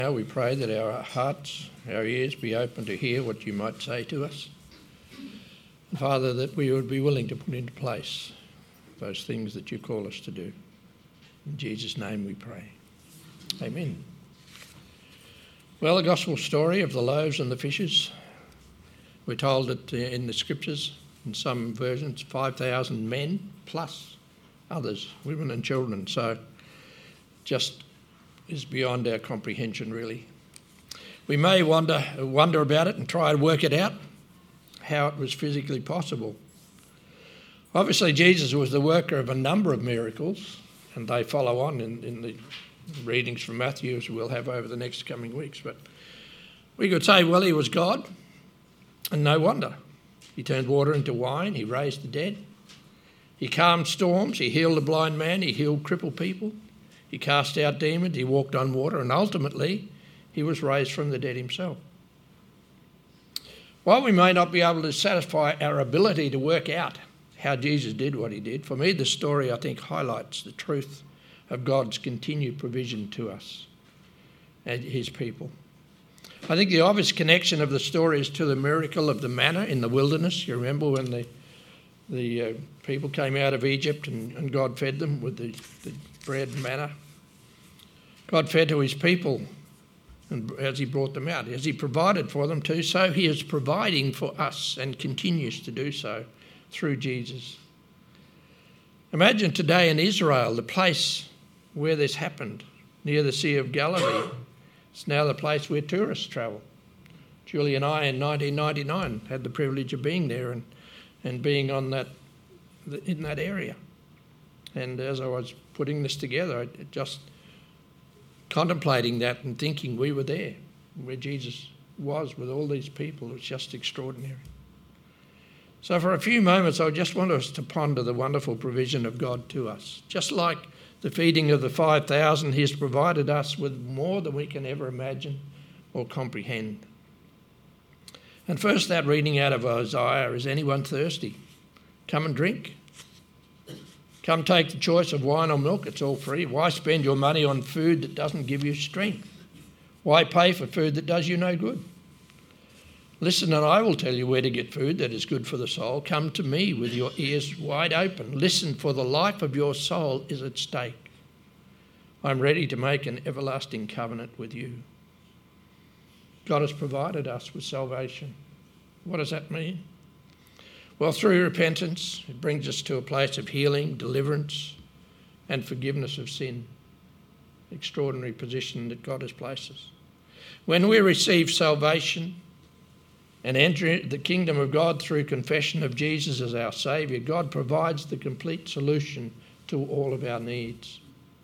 Now we pray that our hearts, our ears be open to hear what you might say to us. And Father, that we would be willing to put into place those things that you call us to do. In Jesus' name we pray. Amen. Well, the gospel story of the loaves and the fishes, we're told that in the scriptures, in some versions, 5,000 men plus others, women and children. So just is beyond our comprehension, really. We may wonder about it and try to work it out, how it was physically possible. Obviously, Jesus was the worker of a number of miracles, and they follow on in the readings from Matthew, as we'll have over the next coming weeks. But we could say, well, he was God, and no wonder. He turned water into wine, he raised the dead, he calmed storms, he healed a blind man, he healed crippled people, he cast out demons, he walked on water, and ultimately he was raised from the dead himself. While we may not be able to satisfy our ability to work out how Jesus did what he did, for me the story, I think, highlights the truth of God's continued provision to us and his people. I think the obvious connection of the story is to the miracle of the manna in the wilderness. You remember when the people came out of Egypt and God fed them with the bread and manna. God fed to his people and as he brought them out, as he provided for them too, so he is providing for us and continues to do so through Jesus. Imagine today in Israel, the place where this happened, near the Sea of Galilee. It's now the place where tourists travel. Julie and I in 1999 had the privilege of being there and being in that area. And as I was putting this together, just contemplating that and thinking we were there, where Jesus was with all these people, it was just extraordinary. So for a few moments, I just want us to ponder the wonderful provision of God to us. Just like the feeding of the 5,000, he has provided us with more than we can ever imagine or comprehend. And first, that reading out of Isaiah, is anyone thirsty? Come and drink. Come take the choice of wine or milk, it's all free. Why spend your money on food that doesn't give you strength? Why pay for food that does you no good? Listen and I will tell you where to get food that is good for the soul. Come to me with your ears wide open. Listen, for the life of your soul is at stake. I'm ready to make an everlasting covenant with you. God has provided us with salvation. What does that mean? Well, through repentance, it brings us to a place of healing, deliverance, and forgiveness of sin. Extraordinary position that God has placed us. When we receive salvation and enter the kingdom of God through confession of Jesus as our Saviour, God provides the complete solution to all of our needs.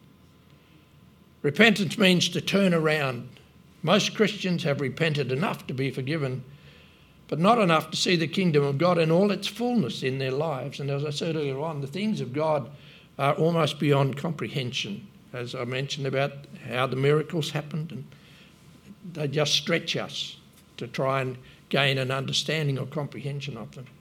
Repentance means to turn around. Most Christians have repented enough to be forgiven, but not enough to see the kingdom of God in all its fullness in their lives. And as I said earlier on, the things of God are almost beyond comprehension, as I mentioned about how the miracles happened, and they just stretch us to try and gain an understanding or comprehension of them.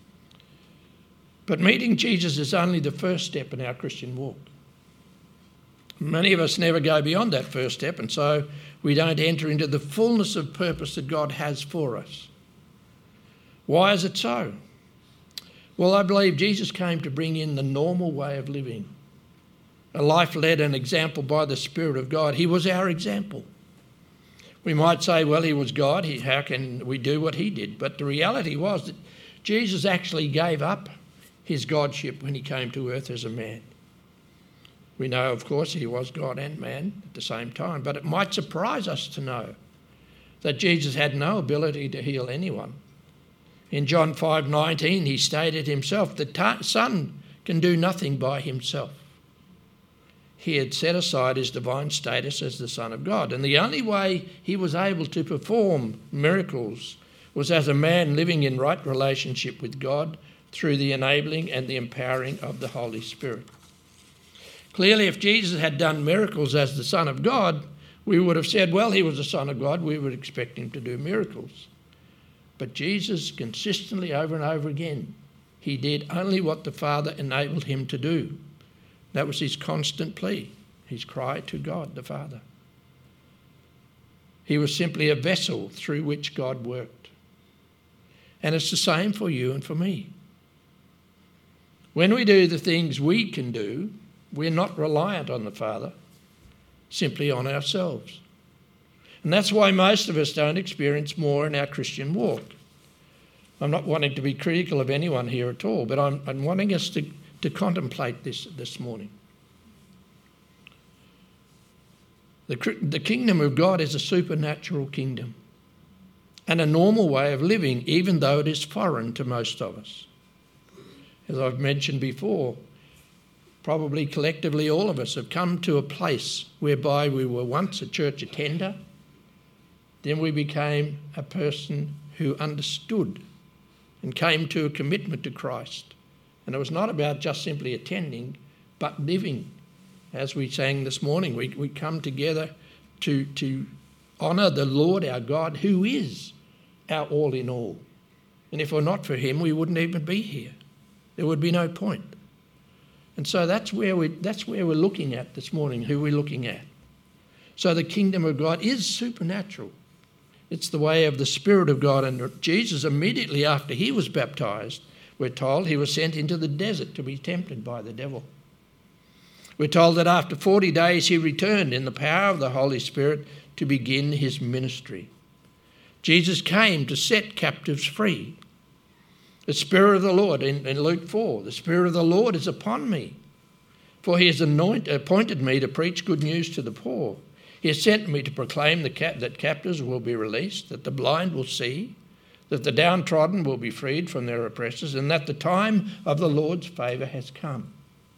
But meeting Jesus is only the first step in our Christian walk. Many of us never go beyond that first step, and so we don't enter into the fullness of purpose that God has for us. Why is it so? Well, I believe Jesus came to bring in the normal way of living, a life led and example by the Spirit of God. He was our example. We might say, well, he was God, how can we do what he did? But the reality was that Jesus actually gave up his godship when he came to earth as a man. We know, of course, he was God and man at the same time, but it might surprise us to know that Jesus had no ability to heal anyone. In John 5:19, he stated himself, the Son can do nothing by himself. He had set aside his divine status as the Son of God, and the only way he was able to perform miracles was as a man living in right relationship with God through the enabling and the empowering of the Holy Spirit. Clearly, if Jesus had done miracles as the Son of God, we would have said, well, he was the Son of God, we would expect him to do miracles. But Jesus consistently, over and over again, he did only what the Father enabled him to do. That was his constant plea, his cry to God the Father. He was simply a vessel through which God worked. And it's the same for you and for me. When we do the things we can do, we're not reliant on the Father, simply on ourselves. And that's why most of us don't experience more in our Christian walk. I'm not wanting to be critical of anyone here at all, but I'm wanting us to contemplate this morning. The kingdom of God is a supernatural kingdom and a normal way of living, even though it is foreign to most of us. As I've mentioned before, probably collectively all of us have come to a place whereby we were once a church attender, then we became a person who understood and came to a commitment to Christ. And it was not about just simply attending, but living. As we sang this morning, we come together to honour the Lord our God, who is our all in all. And if it were not for him, we wouldn't even be here. There would be no point. And so that's where we're looking at this morning, who we're looking at. So the kingdom of God is supernatural. It's the way of the Spirit of God. And Jesus, immediately after he was baptised, we're told he was sent into the desert to be tempted by the devil. We're told that after 40 days he returned in the power of the Holy Spirit to begin his ministry. Jesus came to set captives free. The Spirit of the Lord, in Luke 4, the Spirit of the Lord is upon me, for he has appointed me to preach good news to the poor. He has sent me to proclaim that captives will be released, that the blind will see, that the downtrodden will be freed from their oppressors, and that the time of the Lord's favour has come.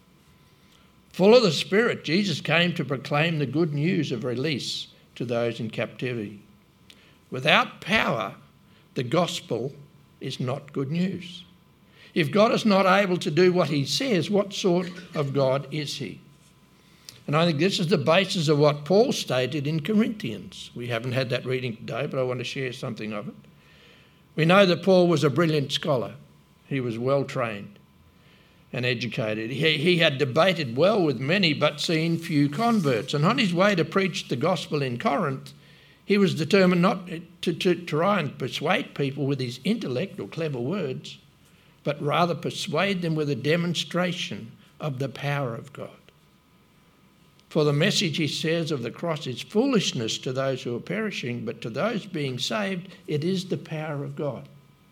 Full of the Spirit, Jesus came to proclaim the good news of release to those in captivity. Without power, the gospel is not good news. If God is not able to do what he says, what sort of God is he? And I think this is the basis of what Paul stated in Corinthians. We haven't had that reading today, but I want to share something of it. We know that Paul was a brilliant scholar. He was well trained and educated. He had debated well with many, but seen few converts. And on his way to preach the gospel in Corinth, he was determined not to try and persuade people with his intellect or clever words, but rather persuade them with a demonstration of the power of God. For the message, he says, of the cross is foolishness to those who are perishing, but to those being saved, it is the power of God.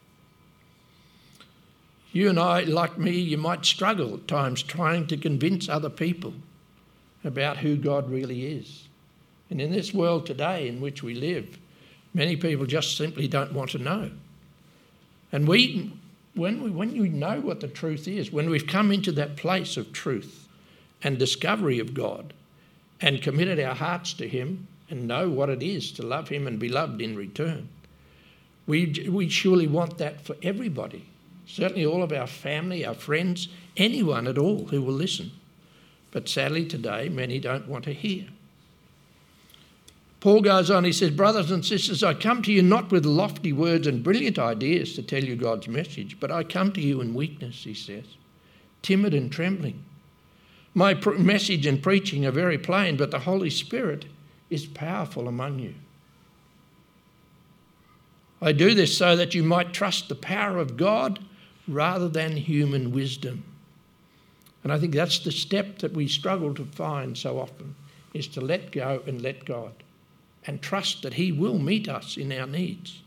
You and I, like me, you might struggle at times trying to convince other people about who God really is. And in this world today in which we live, many people just simply don't want to know. And when you know what the truth is, when we've come into that place of truth and discovery of God and committed our hearts to him and know what it is to love him and be loved in return, we surely want that for everybody. Certainly all of our family, our friends, anyone at all who will listen. But sadly today, many don't want to hear. Paul goes on, he says, brothers and sisters, I come to you not with lofty words and brilliant ideas to tell you God's message, but I come to you in weakness, he says, timid and trembling. My message and preaching are very plain, but the Holy Spirit is powerful among you. I do this so that you might trust the power of God rather than human wisdom. And I think that's the step that we struggle to find so often, is to let go and let God and trust that he will meet us in our needs.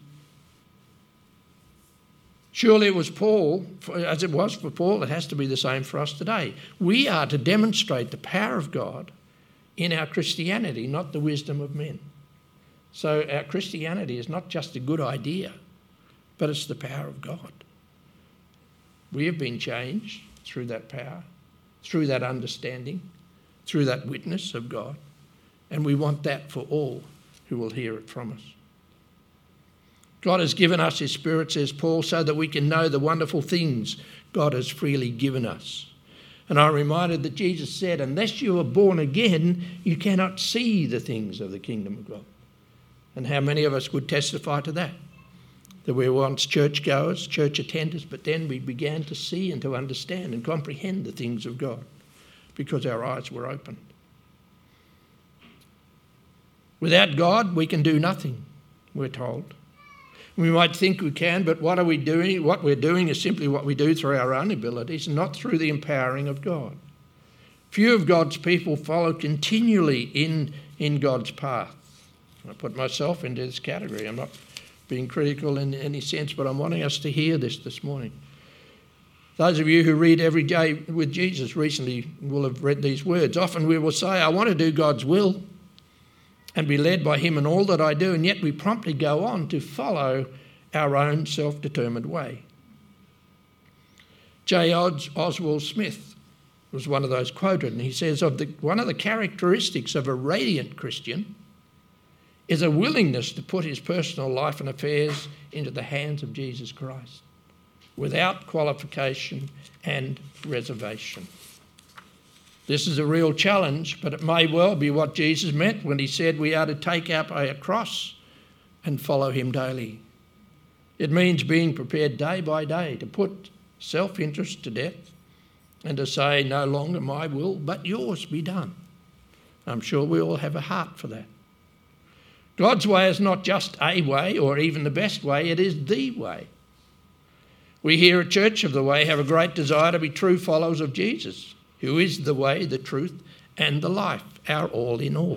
Surely it was Paul, as it was for Paul, it has to be the same for us today. We are to demonstrate the power of God in our Christianity, not the wisdom of men. So our Christianity is not just a good idea, but it's the power of God. We have been changed through that power, through that understanding, through that witness of God, and we want that for all who will hear it from us. God has given us his Spirit, says Paul, so that we can know the wonderful things God has freely given us. And I'm reminded that Jesus said, unless you are born again, you cannot see the things of the kingdom of God. And how many of us would testify to that? That we were once churchgoers, church attenders, but then we began to see and to understand and comprehend the things of God because our eyes were opened. Without God, we can do nothing, we're told. We might think we can, but what are we doing? What we're doing is simply what we do through our own abilities and not through the empowering of God. Few of God's people follow continually in God's path. I put myself into this category. I'm not being critical in any sense, but I'm wanting us to hear this morning. Those of you who read Every Day with Jesus recently will have read these words. Often we will say, I want to do God's will and be led by him in all that I do, and yet we promptly go on to follow our own self-determined way. J. Oswald Smith was one of those quoted, and he says, one of the characteristics of a radiant Christian is a willingness to put his personal life and affairs into the hands of Jesus Christ, without qualification and reservation. This is a real challenge, but it may well be what Jesus meant when he said we are to take up a cross and follow him daily. It means being prepared day by day to put self-interest to death and to say, no longer my will, but yours be done. I'm sure we all have a heart for that. God's way is not just a way or even the best way, it is the way. We here at Church of the Way have a great desire to be true followers of Jesus, who is the way, the truth, and the life, our all in all.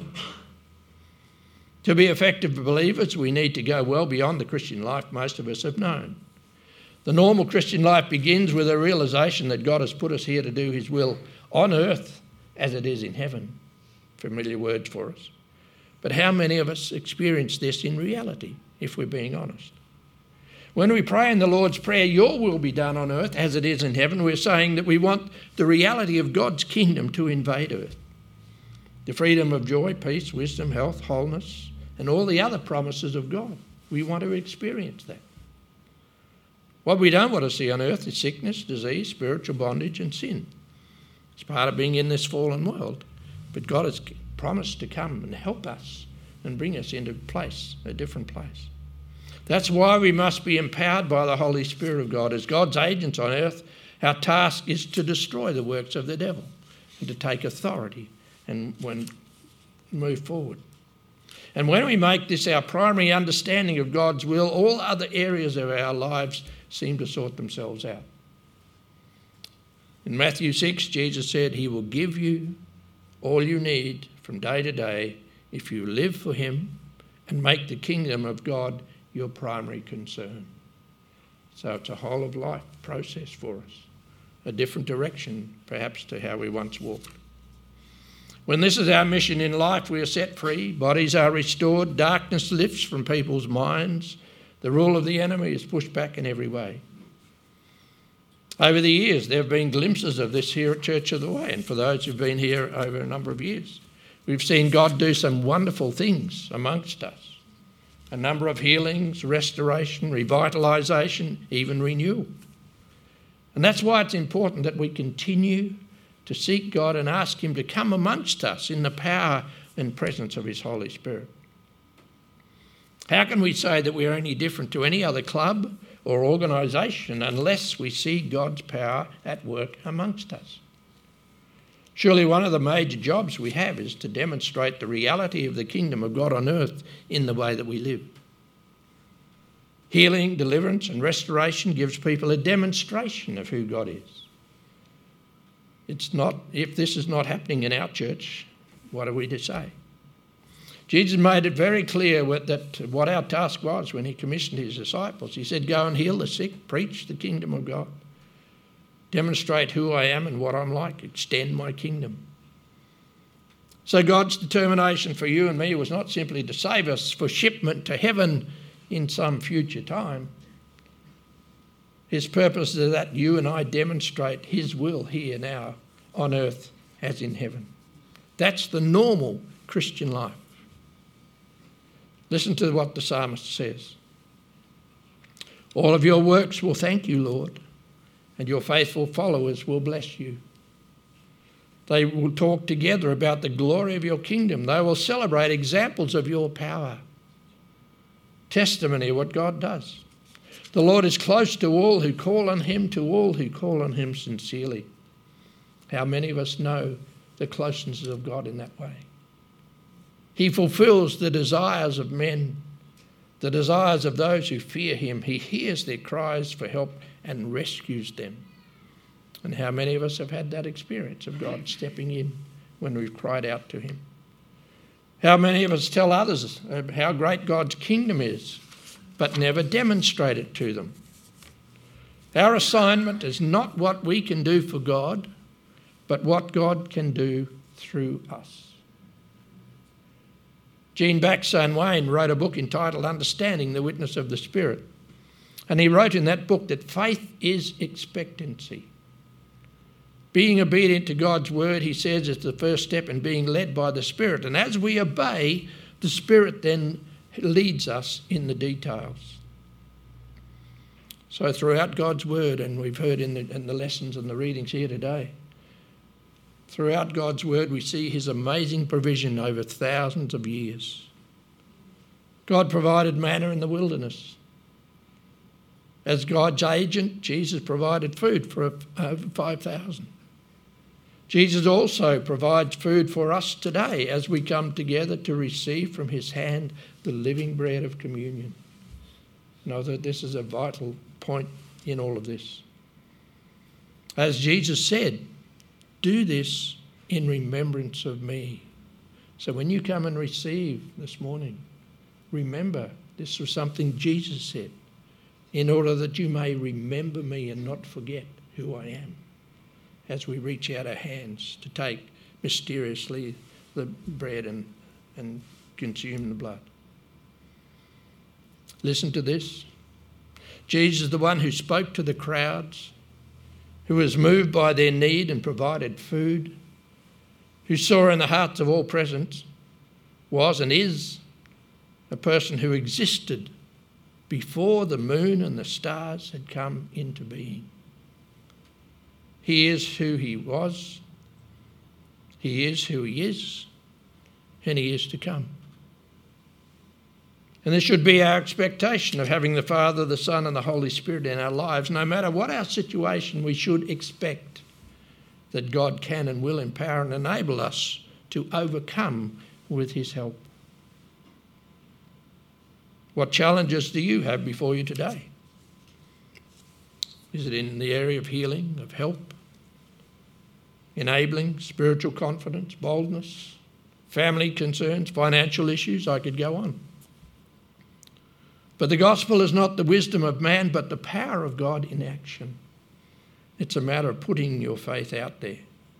To be effective believers, we need to go well beyond the Christian life most of us have known. The normal Christian life begins with a realisation that God has put us here to do his will on earth as it is in heaven. Familiar words for us. But how many of us experience this in reality, if we're being honest? When we pray in the Lord's Prayer, your will be done on earth as it is in heaven, we're saying that we want the reality of God's kingdom to invade earth. The freedom of joy, peace, wisdom, health, wholeness, and all the other promises of God. We want to experience that. What we don't want to see on earth is sickness, disease, spiritual bondage and sin. It's part of being in this fallen world. But God has promised to come and help us and bring us into a different place. That's why we must be empowered by the Holy Spirit of God. As God's agents on earth, our task is to destroy the works of the devil and to take authority and move forward. And when we make this our primary understanding of God's will, all other areas of our lives seem to sort themselves out. In Matthew 6, Jesus said, he will give you all you need from day to day if you live for him and make the kingdom of God your primary concern. So it's a whole of life process for us, a different direction perhaps to how we once walked. When this is our mission in life, we are set free, bodies are restored, darkness lifts from people's minds, the rule of the enemy is pushed back in every way. Over the years, there have been glimpses of this here at Church of the Way, and for those who've been here over a number of years, we've seen God do some wonderful things amongst us. A number of healings, restoration, revitalisation, even renewal. And that's why it's important that we continue to seek God and ask him to come amongst us in the power and presence of his Holy Spirit. How can we say that we're any different to any other club or organisation unless we see God's power at work amongst us? Surely one of the major jobs we have is to demonstrate the reality of the kingdom of God on earth in the way that we live. Healing, deliverance and restoration gives people a demonstration of who God is. If this is not happening in our church, what are we to say? Jesus made it very clear that what our task was when he commissioned his disciples. He said, go and heal the sick, preach the kingdom of God. Demonstrate who I am and what I'm like, extend my kingdom. So God's determination for you and me was not simply to save us for shipment to heaven in some future time. His purpose is that you and I demonstrate his will here now on earth as in heaven. That's the normal Christian life. Listen to what the psalmist says. All of your works will thank you, Lord, and your faithful followers will bless you. They will talk together about the glory of your kingdom. They will celebrate examples of your power. Testimony of what God does. The Lord is close to all who call on him, to all who call on him sincerely. How many of us know the closeness of God in that way? He fulfills the desires of men, the desires of those who fear him. He hears their cries for help and rescues them. And how many of us have had that experience of God stepping in when we've cried out to him? How many of us tell others how great God's kingdom is, but never demonstrate it to them? Our assignment is not what we can do for God, but what God can do through us. Jean Baxane Wayne wrote a book entitled Understanding the Witness of the Spirit. And he wrote in that book that faith is expectancy. Being obedient to God's word, he says, is the first step in being led by the Spirit. And as we obey, the Spirit then leads us in the details. So throughout God's word, and we've heard in the lessons and the readings here today, throughout God's word we see his amazing provision over thousands of years. God provided manna in the wilderness. As God's agent, Jesus provided food for over 5,000. Jesus also provides food for us today as we come together to receive from his hand the living bread of communion. Know that this is a vital point in all of this. As Jesus said, do this in remembrance of me. So when you come and receive this morning, remember this was something Jesus said, in order that you may remember me and not forget who I am, as we reach out our hands to take mysteriously the bread and consume the blood. Listen to this. Jesus, the one who spoke to the crowds, who was moved by their need and provided food, who saw in the hearts of all present, was and is a person who existed before the moon and the stars had come into being. He is who he was, he is who he is, and he is to come. And this should be our expectation of having the Father, the Son and the Holy Spirit in our lives. No matter what our situation, we should expect that God can and will empower and enable us to overcome with his help. What challenges do you have before you today? Is it in the area of healing, of help, enabling, spiritual confidence, boldness, family concerns, financial issues? I could go on. But the gospel is not the wisdom of man, but the power of God in action. It's a matter of putting your faith out there.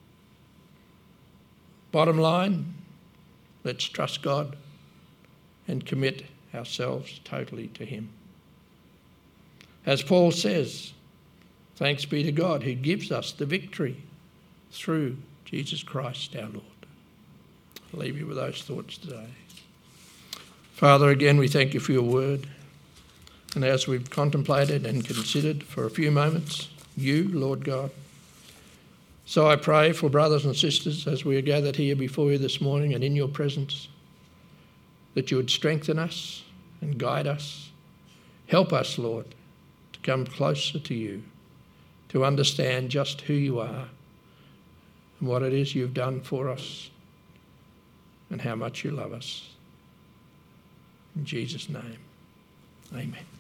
Bottom line, let's trust God and commit ourselves totally to him. As Paul says, thanks be to God who gives us the victory through Jesus Christ our Lord. I'll leave you with those thoughts today. Father, again, we thank you for your word. And as we've contemplated and considered for a few moments, you, Lord God. So I pray for brothers and sisters as we are gathered here before you this morning and in your presence, that you would strengthen us and guide us. Help us, Lord, to come closer to you, to understand just who you are and what it is you've done for us and how much you love us. In Jesus' name, amen.